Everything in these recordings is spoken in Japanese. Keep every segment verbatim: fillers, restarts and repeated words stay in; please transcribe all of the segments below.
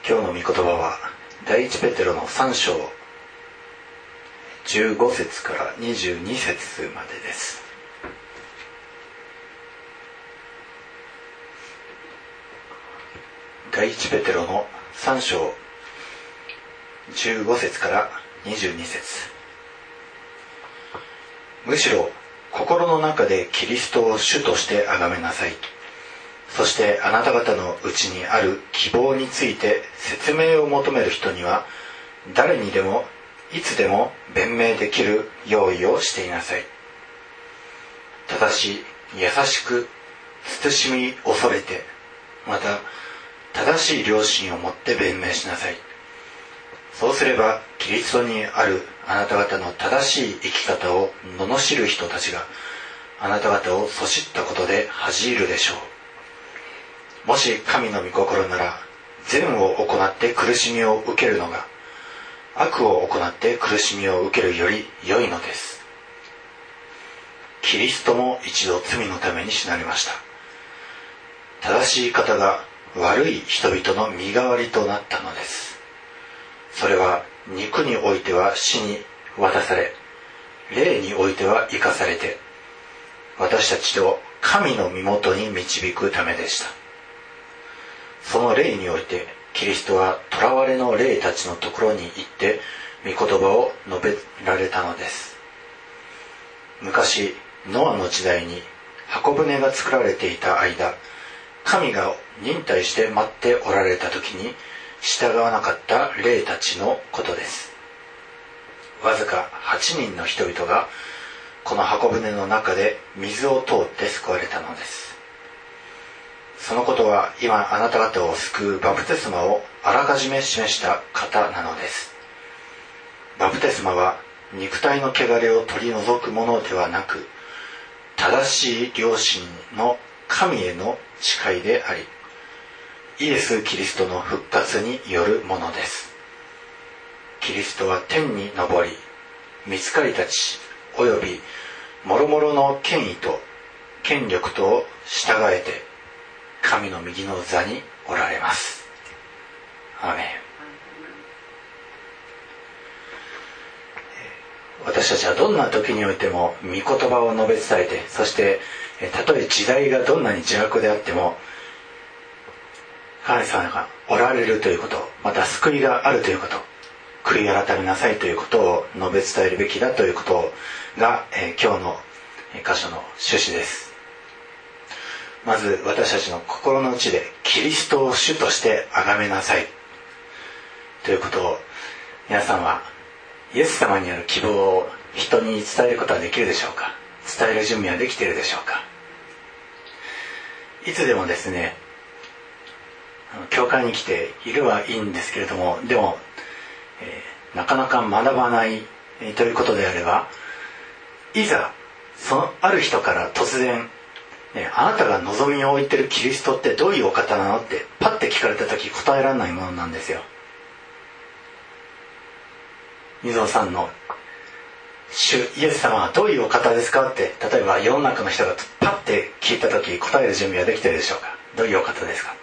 今日の御言葉は第一ペテロのさん章じゅうご節からにじゅうに節までです。第一ペテロのさん章じゅうご節からにじゅうに節。むしろ心の中でキリストを主として崇めなさい。そしてあなた方のうちにある希望について説明を求める人には誰にでもいつでも弁明できる用意をしていなさい。ただし優しく慎み恐れて、また正しい良心を持って弁明しなさい。そうすればキリストにあるあなた方の正しい生き方を罵る人たちがあなた方をそしったことで恥じるでしょう。もし神の御心なら善を行って苦しみを受けるのが悪を行って苦しみを受けるより良いのです。キリストも一度罪のために死なれました。正しい方が悪い人々の身代わりとなったのです。それは肉においては死に渡され、霊においては生かされて、私たちを神の身元に導くためでした。その霊においてキリストは囚われの霊たちのところに行って御言葉を述べられたのです。昔ノアの時代に箱舟が作られていた間、神が忍耐して待っておられた時に従わなかった霊たちのことです。わずかはちにんの人々がこの箱舟の中で水を通って救われたのです。そのことは今あなた方を救うバプテスマをあらかじめ示した方なのです。バプテスマは肉体の汚れを取り除くものではなく、正しい良心の神への誓いであり、イエス・キリストの復活によるものです。キリストは天に昇り、御使いたちおよび諸々の権威と権力とを従えて神の右の座におられます。アーメン。私たちはどんな時においても御言葉を述べ伝えて、そしてたとえ時代がどんなに邪悪であっても神様がおられるということ、また救いがあるということ、悔い改めなさいということを述べ伝えるべきだということが、えー、今日の箇所の趣旨です。まず私たちの心の内でキリストを主として崇めなさいということを、皆さんはイエス様にある希望を人に伝えることはできるでしょうか。伝える準備はできているでしょうか。いつでもですね、教会に来ているはいいんですけれども、でも、えー、なかなか学ばない、えー、ということであれば、いざそのある人から突然、ね、あなたが望みを置いてるキリストってどういうお方なのってパッて聞かれた時答えられないものなんですよ。水尾さんの主イエス様はどういうお方ですかって、例えば世の中の人がパッて聞いた時答える準備はできてるでしょうか。どういうお方ですか。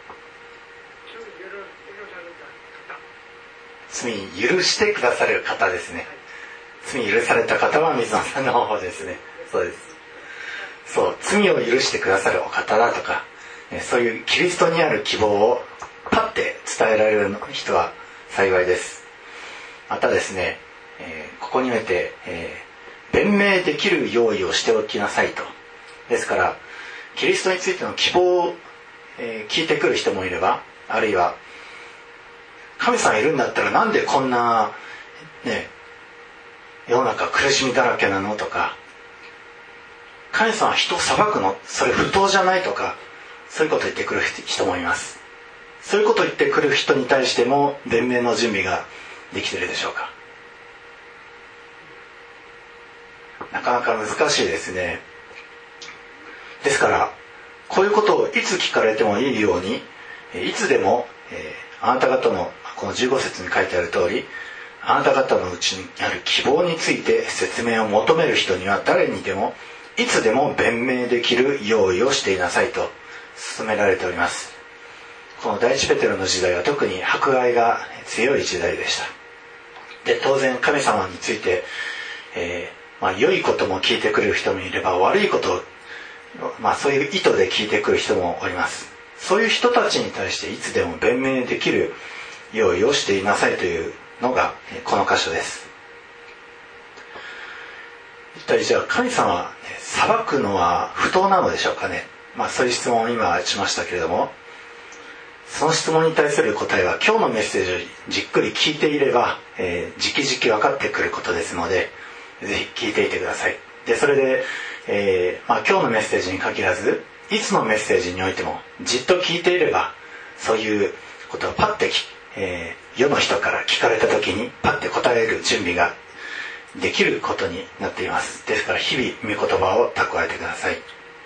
罪許してくださる方ですね。罪許された方は水野さんの方ですね。そうです。そう、罪を許してくださるお方だとか、そういうキリストにある希望をパッて伝えられる人は幸いです。またですね、えー、ここにおいて、えー、弁明できる用意をしておきなさいと。ですからキリストについての希望を、えー、聞いてくる人もいれば、あるいは神様いるんだったらなんでこんな、ね、世の中苦しみだらけなのとか、神様は人を裁くのそれ不当じゃないとか、そういうことを言ってくる人もいます。そういうことを言ってくる人に対しても弁明の準備ができているでしょうか。なかなか難しいですね。ですからこういうことをいつ聞かれてもいいように、いつでも、えー、あなた方のこのじゅうご節に書いてある通り、あなた方のうちにある希望について説明を求める人には誰にでもいつでも弁明できる用意をしていなさいと勧められております。 この第一ペテロの時代は特に迫害が強い時代でした。で、当然神様について、えーまあ、良いことも聞いてくれる人もいれば、悪いことを、まあ、そういう意図で聞いてくる人もおります。そういう人たちに対していつでも弁明できる用意をしていなさいというのがこの箇所です。一体じゃあ神様裁くのは不当なのでしょうかね。まあそういう質問を今しましたけれども、その質問に対する答えは今日のメッセージをじっくり聞いていれば、えー、じきじき分かってくることですので、ぜひ聞いていてください。でそれで、えーまあ、今日のメッセージに限らずいつのメッセージにおいてもじっと聞いていれば、そういうことをパッて、えー、世の人から聞かれた時にパッて答える準備ができることになっています。ですから日々御言葉を蓄えてください。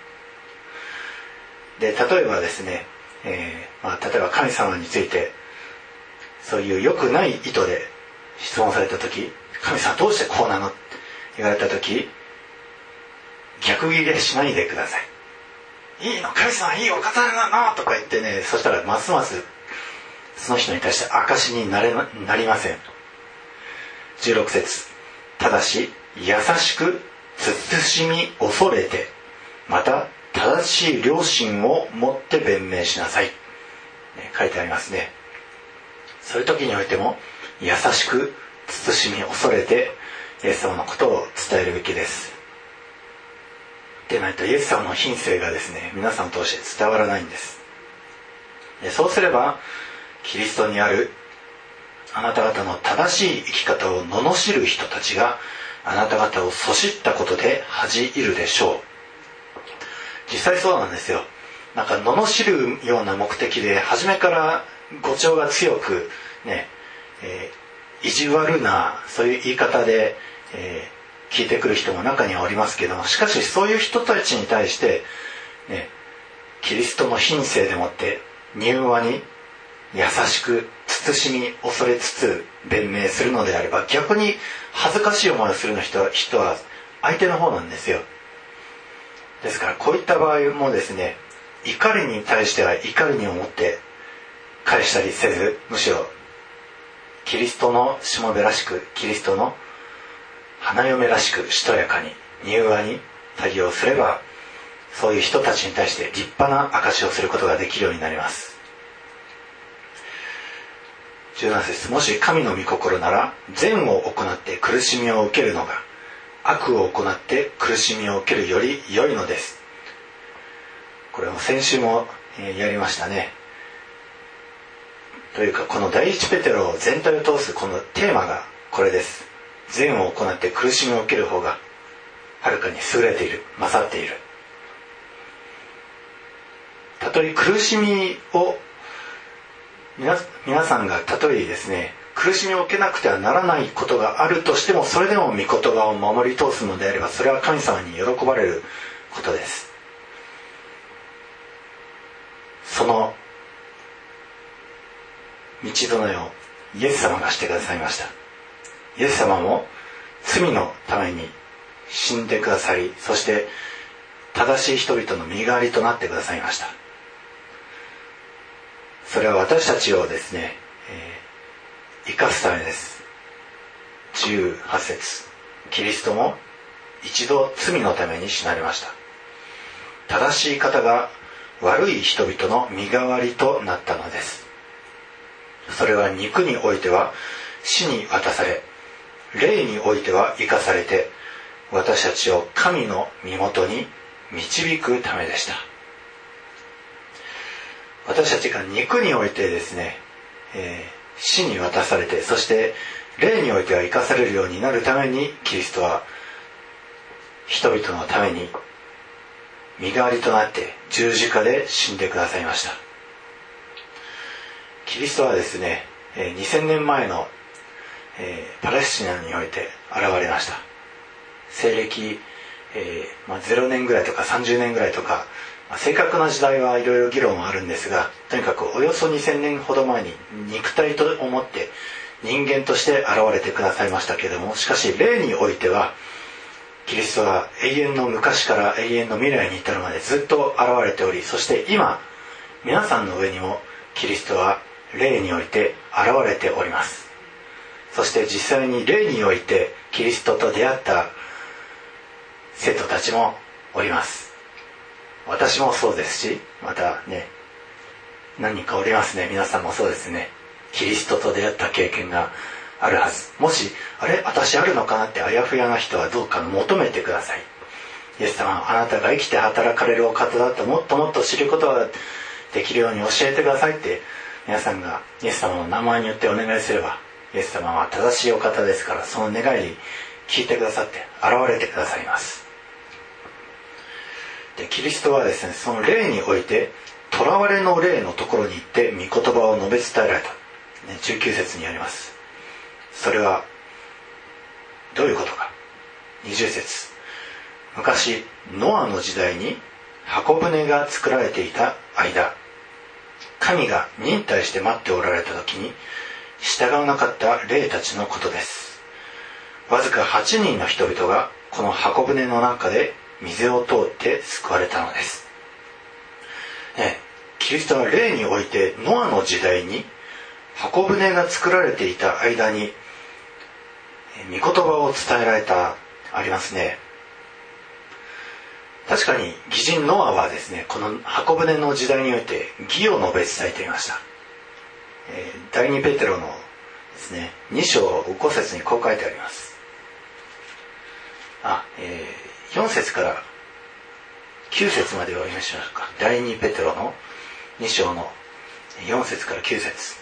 で例えばですね、えーまあ、例えば神様についてそういう良くない意図で質問された時、神様どうしてこうなのって言われた時、逆ギレしないでください。いいの、神様いいお方なのとか言ってね、そしたらますますその人に対して証になれな、なりません。じゅうろく節、ただし優しく慎み恐れて、また正しい良心を持って弁明しなさい、ね、書いてありますね。そういう時においても優しく慎み恐れてイエス様のことを伝えるべきです。でないとイエス様の品性がですね、皆さんを通して伝わらないんです。でそうすればキリストにあるあなた方の正しい生き方を罵る人たちがあなた方をそしったことで恥じるでしょう。実際そうなんですよ。なんか罵るような目的で初めから語調が強くね、えー、意地悪なそういう言い方で、えー、聞いてくる人も中にはおりますけども、しかしそういう人たちに対して、ね、キリストの品性でもって柔和に優しく慎み恐れつつ弁明するのであれば、逆に恥ずかしい思いをするの人は、人は相手の方なんですよ。ですからこういった場合もですね、怒りに対しては怒りに思って返したりせず、むしろキリストのしもべらしく、キリストの花嫁らしくしとやかに柔和に対応すれば、そういう人たちに対して立派な証しをすることができるようになります。じゅうなな節、もし神の御心なら善を行って苦しみを受けるのが悪を行って苦しみを受けるより良いのです。これも先週もやりましたね。というかこの第一ペテロ全体を通すこのテーマがこれです。善を行って苦しみを受ける方がはるかに優れている、勝っている。たとえ苦しみを皆, 皆さんがたとえですね、苦しみを受けなくてはならないことがあるとしても、それでも御言葉を守り通すのであれば、それは神様に喜ばれることです。その道沿いをイエス様がしてくださいました。イエス様も罪のために死んでくださり、そして正しい人々の身代わりとなってくださいました。それは私たちをですね、えー、生かすためです。じゅうはち節、キリストも一度罪のために死なれました。正しい方が悪い人々の身代わりとなったのです。それは肉においては死に渡され、霊においては生かされて、私たちを神の身元に導くためでした。私たちが肉においてですね、えー、死に渡されて、そして霊においては生かされるようになるために、キリストは人々のために身代わりとなって十字架で死んでくださいました。キリストはですね、にせんねんまえのパレスチナにおいて現れました。西暦、えーまあ、ゼロねんぐらいとかさんじゅうねんぐらいとか、まあ、正確な時代はいろいろ議論はあるんですが、とにかくおよそにせんねんほど前に肉体と思って人間として現れてくださいましたけれども、しかし霊においてはキリストは永遠の昔から永遠の未来に至るまでずっと現れており、そして今皆さんの上にもキリストは霊において現れております。そして実際に霊においてキリストと出会った生徒たちもおります。私もそうですし、またね、何人かおりますね。皆さんもそうですね。キリストと出会った経験があるはず。もしあれ私あるのかなってあやふやな人はどうか求めてください。イエス様、あなたが生きて働かれるお方だともっともっと知ることができるように教えてくださいって皆さんがイエス様の名前によってお願いすれば、イエス様は正しいお方ですから、その願いに聞いてくださって現れてくださいます。でキリストはですね、その霊において囚われの霊のところに行って御言葉を述べ伝えられた、ね、じゅうきゅう節にあります。それはどういうことか。にじゅう節、昔ノアの時代に箱舟が作られていた間、神が忍耐して待っておられた時に従わなかった霊たちのことです。わずかはちにんの人々がこの箱舟の中で水を通って救われたのです、ね、キリストは霊においてノアの時代に箱舟が作られていた間に御言葉を伝えられた、ありますね。確かに義人ノアはですね、この箱舟の時代において義を述べ伝えていました。えー、第二ペテロのですね、に章ご節にこう書いてあります。あ、えー、よん節からきゅう節までお読みしましょうか。第二ペテロのに章のよん節からきゅう節。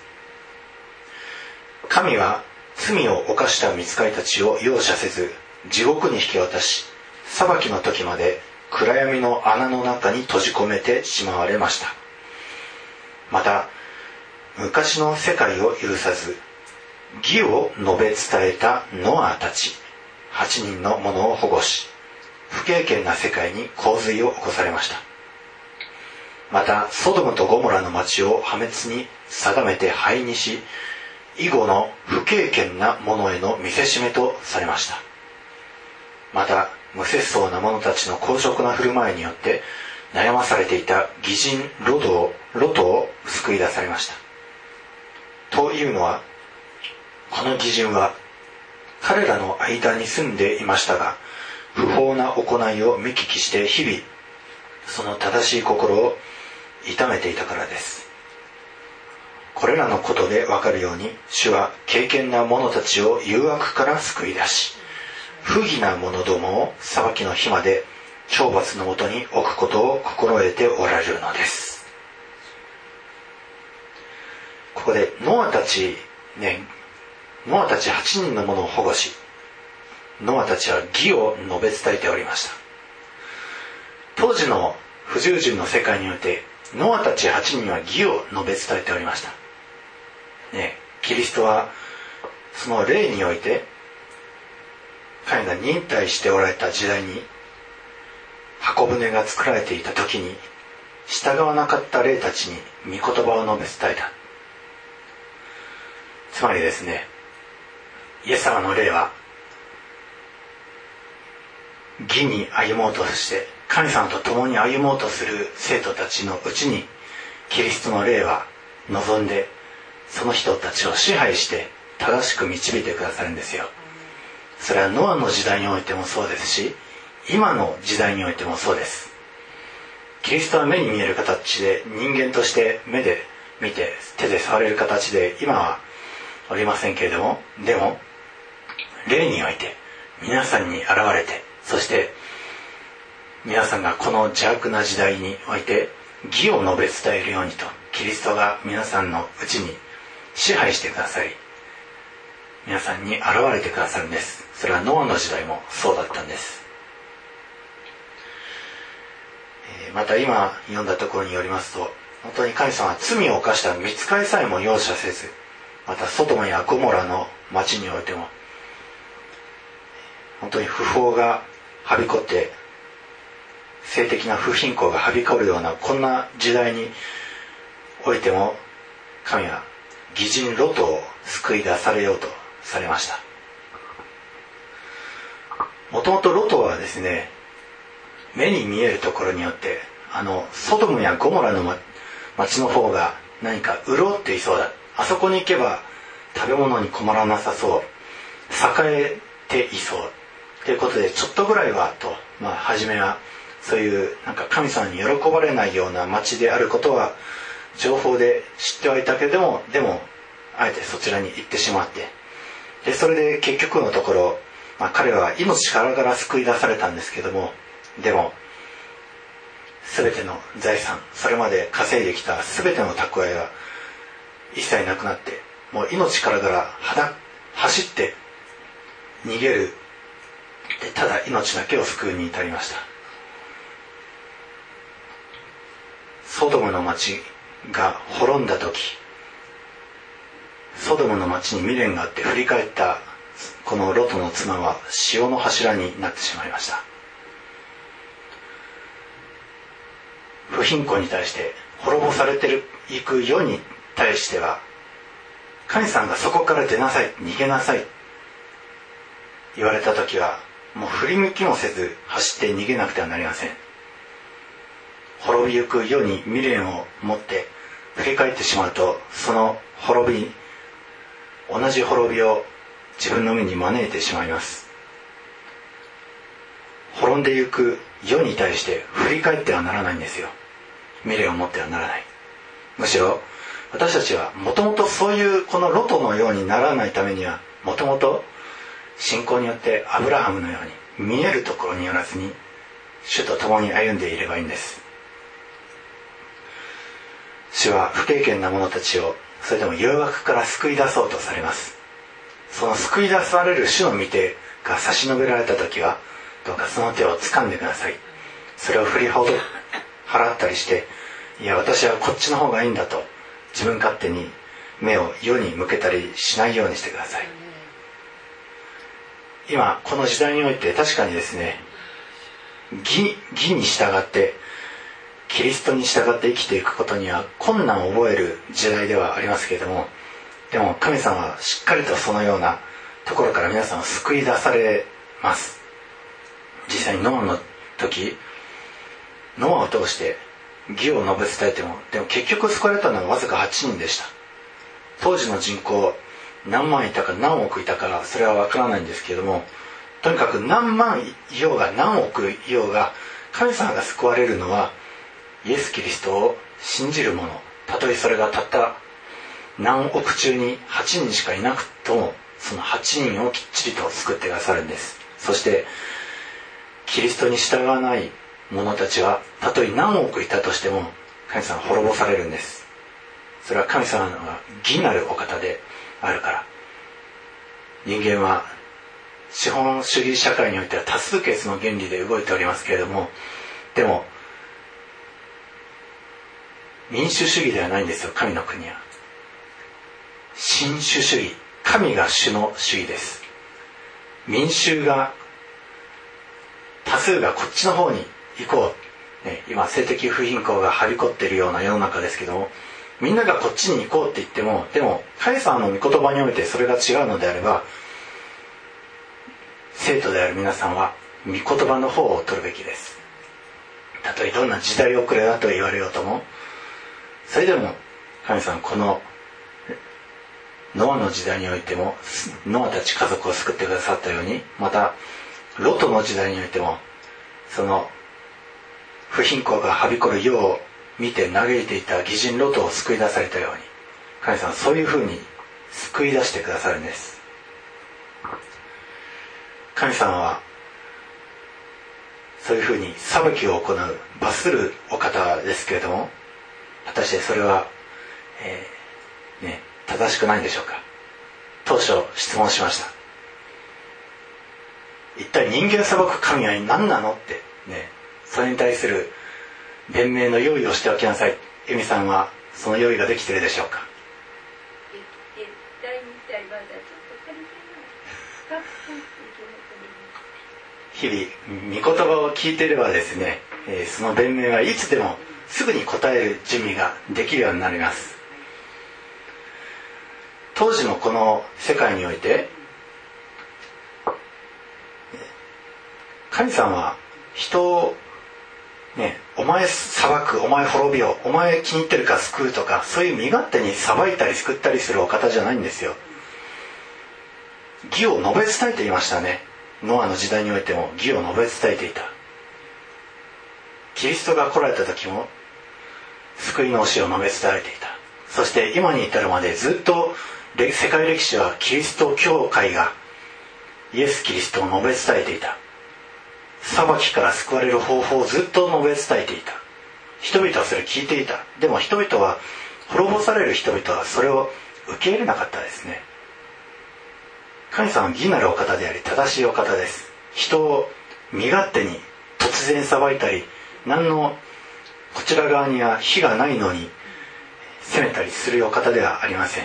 神は罪を犯した御使いたちを容赦せず地獄に引き渡し、裁きの時まで暗闇の穴の中に閉じ込めてしまわれました。また昔の世界を許さず義を述べ伝えたノアたちはちにんの者を保護し、不敬虔な世界に洪水を起こされました。またソドムとゴモラの町を破滅に定めて灰にし、以後の不敬虔な者への見せしめとされました。また無節操な者たちの公職な振る舞いによって悩まされていた義人ロトをロトを救い出されました。というのは、この義人は彼らの間に住んでいましたが、不法な行いを見聞きして日々その正しい心を痛めていたからです。これらのことでわかるように、主は敬虔な者たちを誘惑から救い出し、不義な者どもを裁きの日まで懲罰のもとに置くことを心得ておられるのです。ここでノアたちね、ノアたちはちにんの者を保護し、ノアたちは義を述べ伝えておりました。当時の不従順の世界においてノアたちはちにんは義を述べ伝えておりました、ね、キリストはその霊において彼が忍耐しておられた時代に箱舟が作られていた時に従わなかった霊たちに御言葉を述べ伝えた。つまりですね、イエス様の霊は義に歩もうとして神様と共に歩もうとする生徒たちのうちにキリストの霊は望んで、その人たちを支配して正しく導いてくださるんですよ。それはノアの時代においてもそうですし、今の時代においてもそうです。キリストは目に見える形で人間として目で見て手で触れる形で今はおりませんけれども、でも霊において皆さんに現れて、そして皆さんがこの邪悪な時代において義を述べ伝えるようにと、キリストが皆さんのうちに支配してくださり、皆さんに現れてくださるんです。それはノアの時代もそうだったんです。また今読んだところによりますと、本当に神様は罪を犯した御使いさえも容赦せず、またソドムやゴモラの町においても本当に不法がはびこって、性的な不貧困がはびこるようなこんな時代においても、神は義人ロトを救い出されようとされました。もともとロトはですね、目に見えるところによってあのソドムやゴモラの町の方が何か潤っていそうだ、あそこに行けば食べ物に困らなさそう、栄えていそうということで、ちょっとぐらいはと、まあ初めはそういうなんか神様に喜ばれないような町であることは情報で知ってはいたけれども、でもあえてそちらに行ってしまって、でそれで結局のところ、まあ、彼は命からがら救い出されたんですけども、でも全ての財産、それまで稼いできた全ての蓄えが一切なくなって、もう命からがら走って逃げる、でただ命だけを救うに至りました。ソドムの町が滅んだ時、ソドムの町に未練があって振り返ったこのロトの妻は塩の柱になってしまいました。不貧困に対して、滅ぼされていく世に対しては、神さんがそこから出なさい、逃げなさい言われた時は、もう振り向きもせず走って逃げなくてはなりません。滅びゆく世に未練を持って振り返ってしまうと、その滅び、同じ滅びを自分の目に招いてしまいます。滅んでゆく世に対して振り返ってはならないんですよ。未練を持ってはならない。むしろ私たちはもともとそういうこのロトのようにならないためには、もともと信仰によってアブラハムのように見えるところによらずに主と共に歩んでいればいいんです。主は不経験な者たちをそれでも誘惑から救い出そうとされます。その救い出される主の御手が差し伸べられた時は、どうかその手を掴んでください。それを振りほど払ったりして、いや私はこっちの方がいいんだと自分勝手に目を世に向けたりしないようにしてください。今この時代において確かにですね、義、義に従ってキリストに従って生きていくことには困難を覚える時代ではありますけれども、でも神様はしっかりとそのようなところから皆さんを救い出されます。実際にノアの時、ノアを通して義を述べ伝えても、でも結局救われたのはわずかはちにんでした。当時の人口何万いたか何億いたかそれは分からないんですけれども、とにかく何万いようが何億いようが神様が救われるのはイエス・キリストを信じる者、たとえそれがたった何億中にはちにんしかいなくとも、そのはちにんをきっちりと救ってくださるんです。そしてキリストに従わない者たちはたとえ何億いたとしても神様は滅ぼされるんです。それは神様が義なるお方であるから。人間は資本主義社会においては多数決の原理で動いておりますけれども、でも民主主義ではないんですよ。神の国は新主主義、神が主の主義です。民衆が、多数がこっちの方に行こう、ね、今性的不貧困がはびこっているような世の中ですけども、みんながこっちに行こうって言っても、でも神様の御言葉においてそれが違うのであれば、生徒である皆さんは御言葉の方を取るべきです。たとえどんな時代遅れだと言われようとも、それでも神様このノアの時代においてもノアたち家族を救ってくださったように、またロトの時代においてもその不貧困がはびこる世を見て嘆いていた義人ロトを救い出されたように、神様はそういうふうに救い出してくださるんです。神様はそういうふうに裁きを行う、罰するお方ですけれども、果たしてそれは、えーね、正しくないんでしょうか。当初質問しました。一体人間裁く神は何なのってね、それに対する弁明の用意をしておきなさい。エミさんはその用意ができているでしょうか。日々御言葉を聞いていればですね、えー、その弁明はいつでもすぐに答える準備ができるようになります。当時のこの世界において、神様は人ね、お前裁く、お前滅びよ、お前気に入ってるから救うとか、そういう身勝手に裁いたり救ったりするお方じゃないんですよ。義を述べ伝えていましたね。ノアの時代においても義を述べ伝えていた。キリストが来られた時も救いの教えを述べ伝えていた。そして今に至るまでずっと世界歴史はキリスト教会がイエス・キリストを述べ伝えていた。裁きから救われる方法をずっと述べ伝えていた。人々はそれを聞いていた。でも人々は、滅ぼされる人々はそれを受け入れなかったですね。神様は義なるお方であり正しいお方です。人を身勝手に突然裁いたり、何のこちら側には非がないのに責めたりするお方ではありません。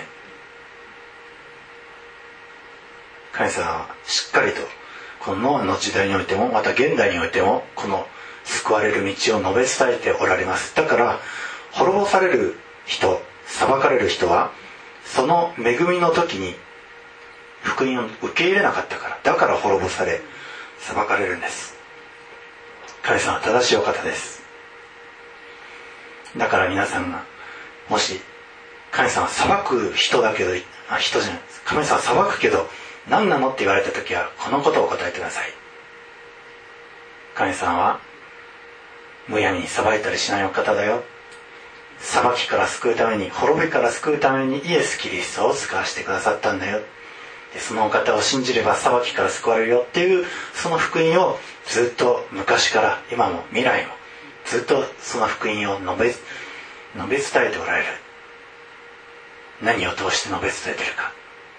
神様はしっかりとこのノアの時代においても、また現代においても、この救われる道を述べ伝えておられます。だから滅ぼされる人、裁かれる人はその恵みの時に福音を受け入れなかったから、だから滅ぼされ裁かれるんです。神様は正しいお方です。だから皆さんがもし神様は裁く人だけど、あ、人じゃないです、神様は裁くけど何なのって言われた時はこのことを答えてください。神様はむやみに裁いたりしないお方だよ。裁きから救うために、滅びから救うためにイエス・キリストを使わせてくださったんだよ。でそのお方を信じれば裁きから救われるよっていう、その福音をずっと昔から今も未来もずっとその福音を述べ、述べ伝えておられる。何を通して述べ伝えているか、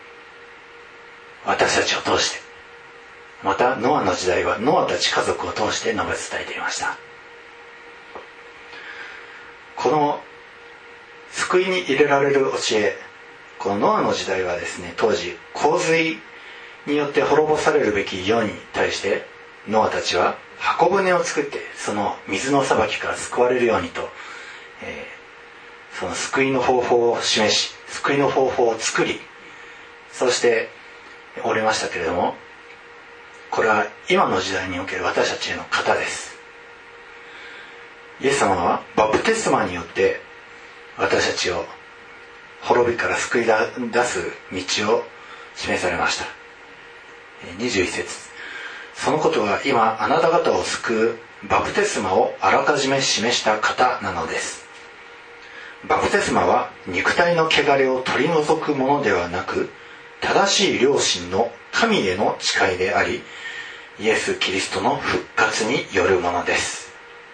私たちを通して、またノアの時代はノアたち家族を通して述べ伝えていました。この救いに入れられる教え、このノアの時代はですね、当時洪水によって滅ぼされるべき世に対してノアたちは箱舟を作って、その水の裁きから救われるようにと、えー、その救いの方法を示し、救いの方法を作り、そしておりましたけれども、これは今の時代における私たちへの型です。イエス様はバプテスマによって私たちを滅びから救い出す道を示されました。にじゅういち節、そのことは今あなた方を救うバプテスマをあらかじめ示した方なのです。バプテスマは肉体の汚れを取り除くものではなく、正しい良心の神への誓いであり、イエス・キリストの復活によるものです。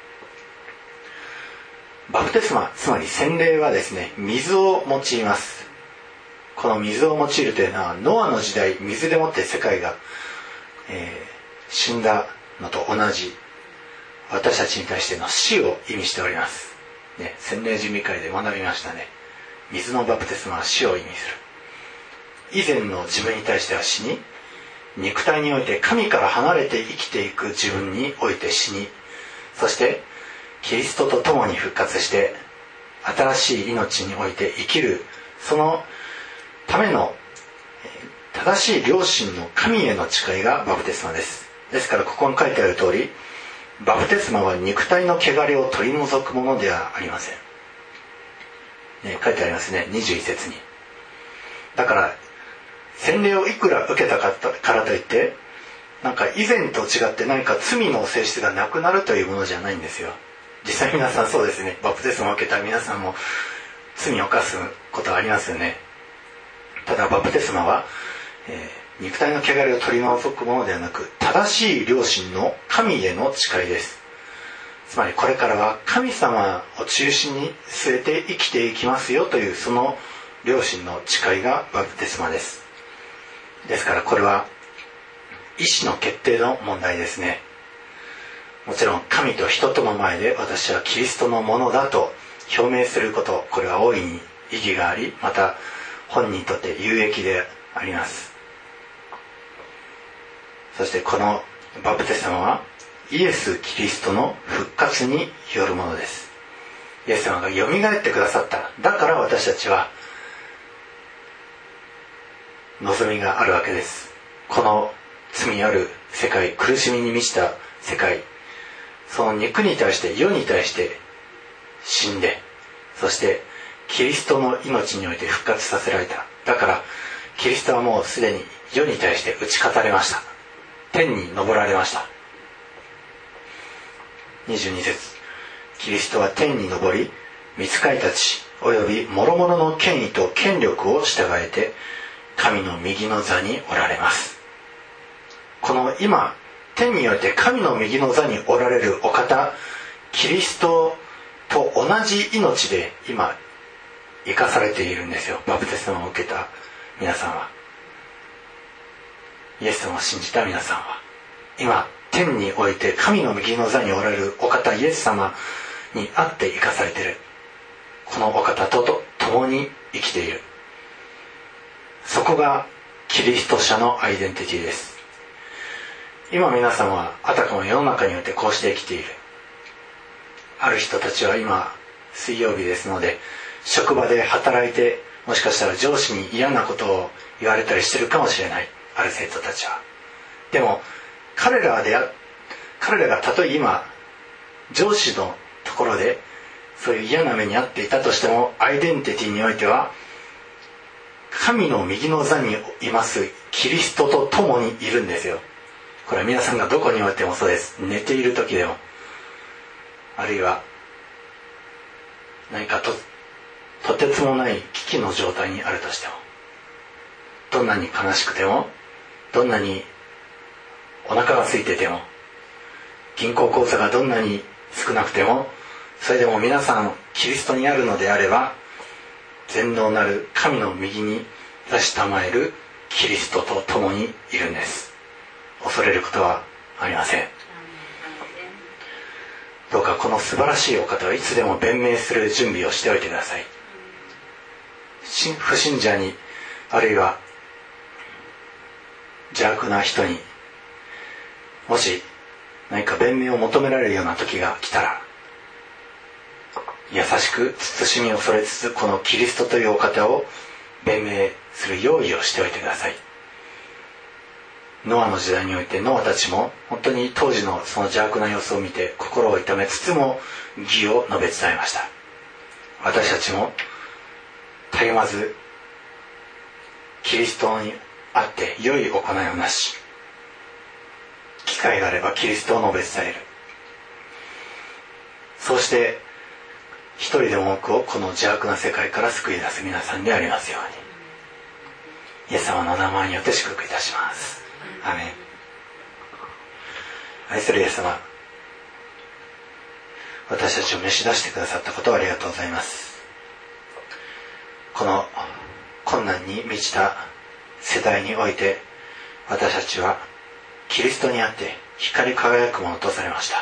バプテスマ、つまり洗礼はですね、水を用います。この水を用いるというのは、ノアの時代、水でもって世界が、えー、死んだのと同じ、私たちに対しての死を意味しております。ね、洗礼準備会で学びましたね。水のバプテスマは死を意味する。以前の自分に対しては死に、肉体において神から離れて生きていく自分において死に、そしてキリストと共に復活して新しい命において生きる、そのための正しい良心の神への誓いがバプテスマです。ですからここに書いてある通り、バプテスマは肉体の汚れを取り除くものではありません、ね、書いてありますね、にじゅういち節に。だから洗礼をいくら受けたからといって、なんか以前と違って何か罪の性質がなくなるというものじゃないんですよ。実際皆さんそうですね、バプテスマを受けた皆さんも罪を犯すことはありますよね。ただバプテスマは、えー、肉体の汚れを取り除くものではなく、正しい良心の神への誓いです。つまりこれからは神様を中心に据えて生きていきますよという、その良心の誓いがバプテスマです。ですからこれは意志の決定の問題ですね。もちろん神と人との前で私はキリストのものだと表明すること、これは大いに意義があり、また本人にとって有益であります。そしてこのバプテスマはイエス・キリストの復活によるものです。イエス様がよみがえってくださった。だから私たちは望みがあるわけです。この罪ある世界、苦しみに満ちた世界、 その肉に対して世に対して死んで、そしてキリストの命において復活させられた。だからキリストはもうすでに世に対して打ち勝たれました。天に昇られました。にじゅうに節、キリストは天に昇り、御使いたちおよび諸々の権威と権力を従えて神の右の座におられます。この今天において神の右の座におられるお方、キリストと同じ命で今生かされているんですよ。バプテスマを受けた皆さんは、イエス様を信じた皆さんは今天において神の右の座におられるお方、イエス様にあって生かされている。このお方とと共に生きている。そこがキリスト者のアイデンティティです。今皆さんはあたかも世の中においてこうして生きている。ある人たちは今水曜日ですので、職場で働いて、もしかしたら上司に嫌なことを言われたりしてるかもしれない。ある生徒たちは。でも彼らで彼らがたとえ今上司のところでそういう嫌な目に遭っていたとしても、アイデンティティにおいては神の右の座にいますキリストと共にいるんですよ。これは皆さんがどこにおいてもそうです。寝ている時でも、あるいは何かととてつもない危機の状態にあるとしても、どんなに悲しくても、どんなにお腹が空いてても、銀行口座がどんなに少なくても、それでも皆さんキリストにあるのであれば、全能なる神の右に座したまえるキリストと共にいるんです。恐れることはありません。どうかこの素晴らしいお方はいつでも弁明する準備をしておいてください。不信者に、あるいは邪悪な人に、もし何か弁明を求められるような時が来たら、優しく慎みを恐れつつ、このキリストというお方を弁明する用意をしておいてください。ノアの時代において、ノアたちも本当に当時のその邪悪な様子を見て心を痛めつつも義を述べ伝えました。私たちもたゆまずキリストにあって良い行いをなし、機会があればキリストを述べ伝える。そうして一人でも多くをこの邪悪な世界から救い出す皆さんでありますように、イエス様の名前によって祝福いたします。アーメン。愛するイエス様、私たちを召し出してくださったことをありがとうございます。この困難に満ちた世代において、私たちはキリストにあって光り輝くものとされました。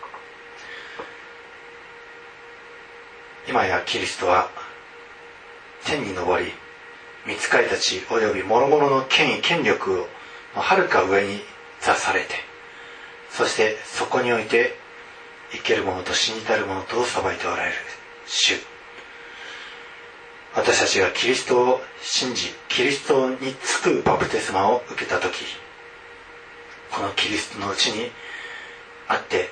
今やキリストは天に昇り、御使いたちおよび諸々の権威権力のはるか上に座されて、そしてそこにおいて生ける者と死に至る者とを裁いておられる主。私たちがキリストを信じ、キリストにつくバプテスマを受けたとき、このキリストのうちにあって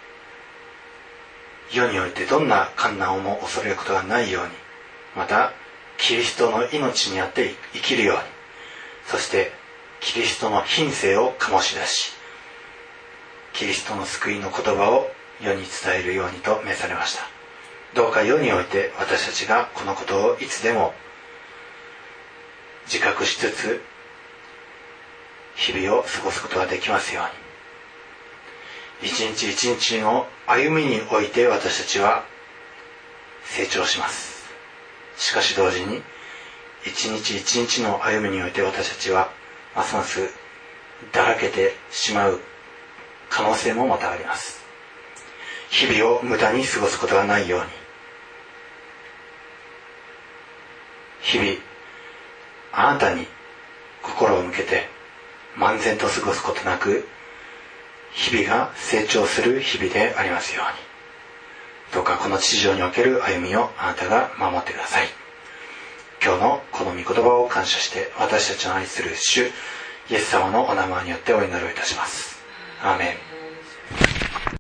世においてどんな困難をも恐れることがないように、またキリストの命にあって生きるように、そしてキリストの品性を醸し出し、キリストの救いの言葉を世に伝えるようにと召されました。どうか世において私たちがこのことをいつでも自覚しつつ日々を過ごすことができますように、一日一日の歩みにおいて私たちは成長します。しかし同時に一日一日の歩みにおいて私たちはますますだらけてしまう可能性もまたあります。日々を無駄に過ごすことがないように、日々あなたに心を向けて漫然と過ごすことなく、日々が成長する日々でありますように、どうかこの地上における歩みをあなたが守ってください。今日のこの御言葉を感謝して、私たちの愛する主イエス様のお名前によってお祈りをいたします。アーメン。